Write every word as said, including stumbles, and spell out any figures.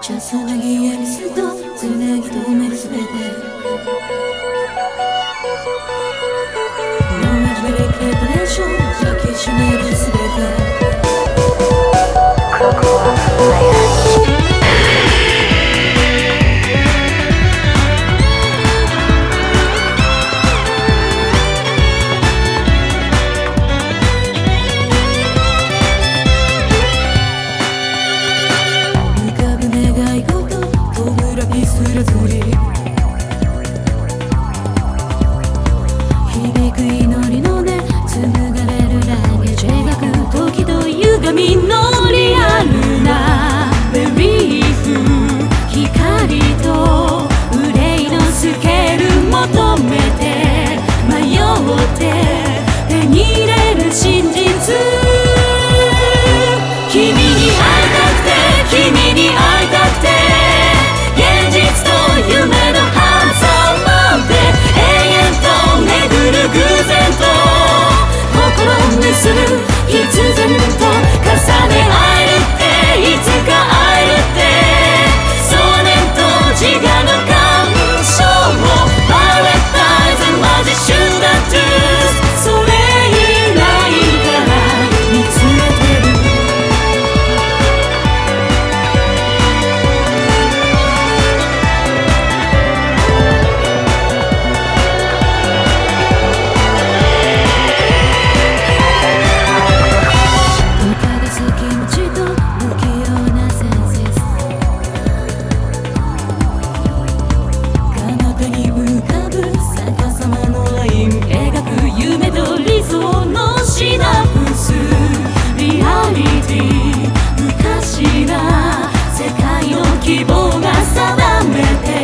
ゃつなぎやミスとつなぎ止めるすべてノーアジベレクレートレーション抱きしめるすべてすらずり響く祈りの音紡がれるラゲージ描く時と歪みのリアルなベリーフ光と憂いのスケール求めて迷って手に入れる真実君に会いたくて君に会いたくて夢のハンサーまで永遠と巡る偶然と心結ぶ必然と重ね合えるっていつか会えるって想念と自我の干渉をパレッタイズマジシューダトゥースそれ以来から見つめてるシナプスリアリティ不可視な世界の希望が定めて